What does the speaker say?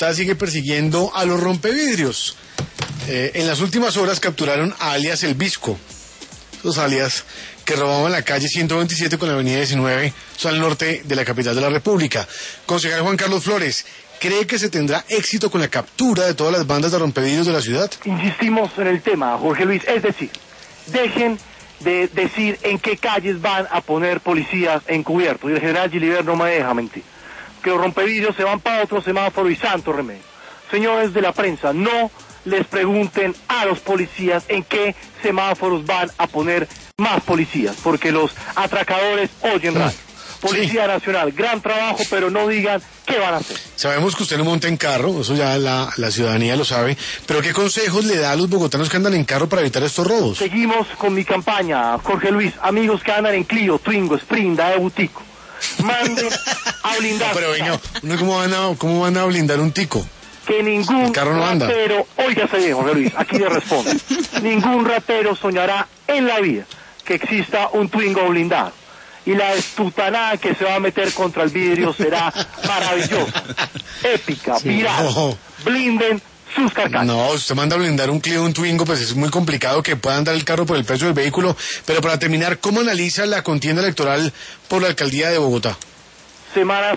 Bogotá sigue persiguiendo a los rompevidrios. En las últimas horas capturaron a alias El Visco, esos alias que robaban la calle 127 con la avenida 19, al norte de la capital de la República. Concejal Juan Carlos Flores, ¿cree que se tendrá éxito con la captura de todas las bandas de rompevidrios de la ciudad? Insistimos en el tema, Jorge Luis, es decir, dejen de decir en qué calles van a poner policías encubiertos, y el general Gilibert no me deja mentir, que los rompevidrios se van para otro semáforo y santo remedio. Señores de la prensa, no les pregunten a los policías en qué semáforos van a poner más policías, porque los atracadores oyen radio. Policía Nacional, gran trabajo, pero no digan qué van a hacer. Sabemos que usted no monta en carro, eso ya la ciudadanía lo sabe, pero ¿qué consejos le da a los bogotanos que andan en carro para evitar estos robos? Seguimos con mi campaña, Jorge Luis, amigos que andan en Clio, Twingo, Sprint, Daewoo Butico, manden a blindar. No, pero venga, ¿cómo van a blindar un tico? Que ningún carro no anda. ratero, óigase bien, Jorge Luis, aquí le respondo, ningún ratero soñará en la vida que exista un Twingo blindado. Y la estutanada que se va a meter contra el vidrio será maravillosa, épica, viral. No. Blinden sus carcasas. No, usted manda a blindar un Clio, un Twingo, pues es muy complicado que pueda andar el carro por el precio del vehículo. Pero para terminar, ¿cómo analiza la contienda electoral por la alcaldía de Bogotá? Semana